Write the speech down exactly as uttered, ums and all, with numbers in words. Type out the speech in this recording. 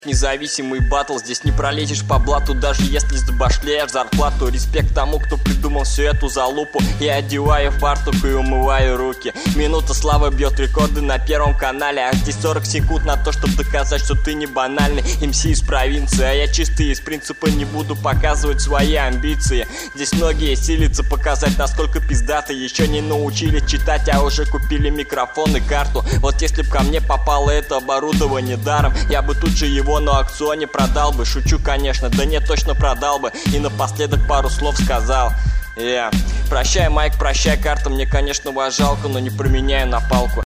Независимый батл, здесь не пролезешь по блату, даже если забашляешь зарплату. Респект тому, кто придумал всю эту залупу. Я одеваю фартук и умываю руки. Минута славы бьет рекорды на первом канале, а здесь сорок секунд на то, чтобы доказать, что ты не банальный эм си из провинции. А я чистый из принципа, не буду показывать свои амбиции. Здесь многие силятся показать, насколько пиздаты. Еще не научились читать, а уже купили микрофон и карту. Вот если б ко мне попало это оборудование даром, я бы тут же его на аукционе продал бы. Шучу, конечно, да нет, точно продал бы. И напоследок пару слов сказал. Yeah. Прощай, Майк, прощай, карта. Мне, конечно, вас жалко, но не променяю на палку.